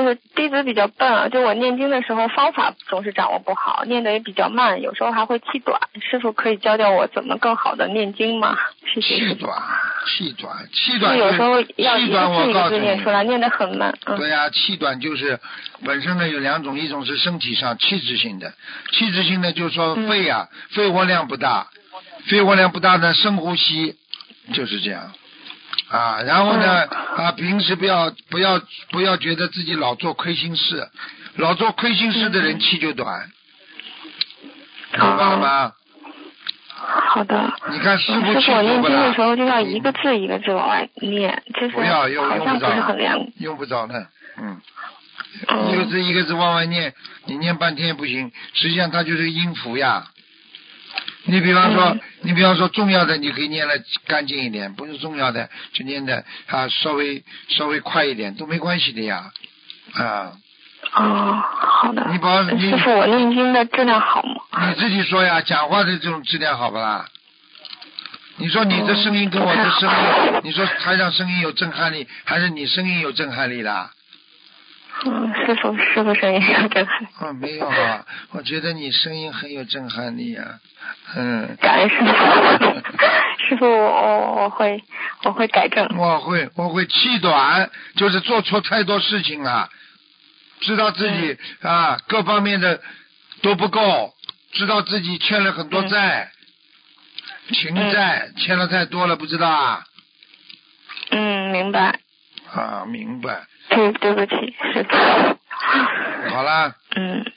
就是弟子比较笨啊，就我念经的时候方法总是掌握不好，念得也比较慢，有时候还会气短。师傅可以教教我怎么更好的念经吗？谢谢师傅。 气短， 有时候要一气短，我个告诉你， 字念出来，念得很慢。 对呀，气短就是本身呢有两种，一种是身体上气质性的，气质性的就是说肺啊，肺活量不大，肺活量不大呢，深呼吸，就是这样。啊，然后呢，平时不要觉得自己老做亏心事，老做亏心事的人气就短，明白了吗？ 好的。 你看师傅我念经的时候就要一个字一个字往外念，就是好像不是很良。 用不着的，一个字一个字往外念，你念半天也不行，实际上它就是音符呀。你比方说重要的你可以念得干净一点，不是重要的就念的稍微快一点都没关系的呀。 好的。师傅，我念经的质量好吗？ 你自己说呀，讲话的这种质量好不啦？你说你的声音跟我的声音，你说台上声音有震撼力，还是你声音有震撼力啦？ 师傅声音有震撼力。 没有啊，我觉得你声音很有震撼力啊。 感恩师傅。师傅，我会改正。 我会气短，就是做错太多事情了，知道自己各方面的都不够，知道自己欠了很多债，情债欠了太多了，不知道啊？ 明白。 明白。 对不起，师傅。 好了。